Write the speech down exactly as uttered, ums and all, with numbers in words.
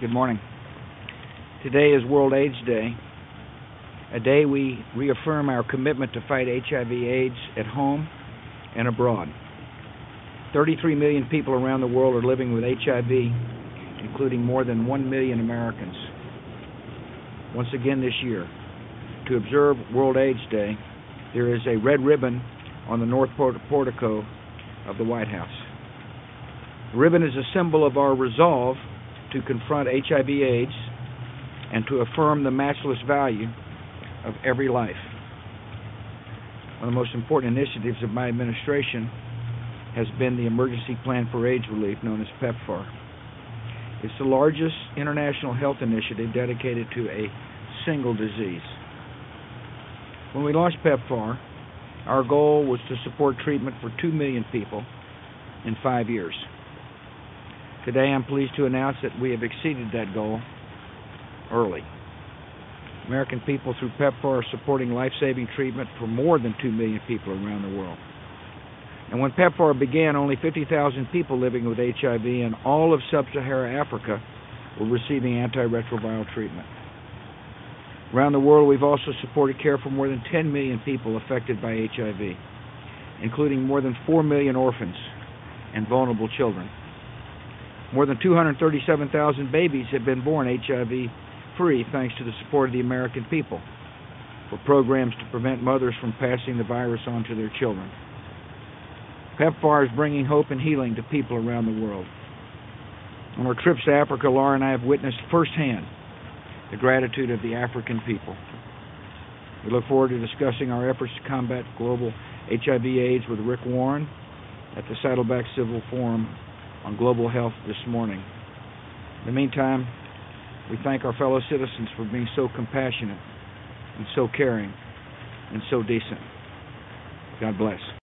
Good morning. Today is World AIDS Day, a day we reaffirm our commitment to fight H I V AIDS at home and abroad. thirty-three million people around the world are living with H I V, including more than one million Americans. Once again this year, to observe World AIDS Day, there is a red ribbon on the north portico of the White House. The ribbon is a symbol of our resolve to confront H I V AIDS and to affirm the matchless value of every life. One of the most important initiatives of my administration has been the Emergency Plan for AIDS Relief, known as PEPFAR. It's the largest international health initiative dedicated to a single disease. When we launched PEPFAR, our goal was to support treatment for two million people in five years. Today, I'm pleased to announce that we have exceeded that goal early. American people through PEPFAR are supporting life-saving treatment for more than two million people around the world. And when PEPFAR began, only fifty thousand people living with H I V in all of sub-Saharan Africa were receiving antiretroviral treatment. Around the world, we've also supported care for more than ten million people affected by H I V, including more than four million orphans and vulnerable children. More than two hundred thirty-seven thousand babies have been born H I V-free thanks to the support of the American people for programs to prevent mothers from passing the virus on to their children. PEPFAR is bringing hope and healing to people around the world. On our trips to Africa, Laura and I have witnessed firsthand the gratitude of the African people. We look forward to discussing our efforts to combat global H I V AIDS with Rick Warren at the Saddleback Civil Forum on Global Health this morning. In the meantime, we thank our fellow citizens for being so compassionate and so caring and so decent. God bless.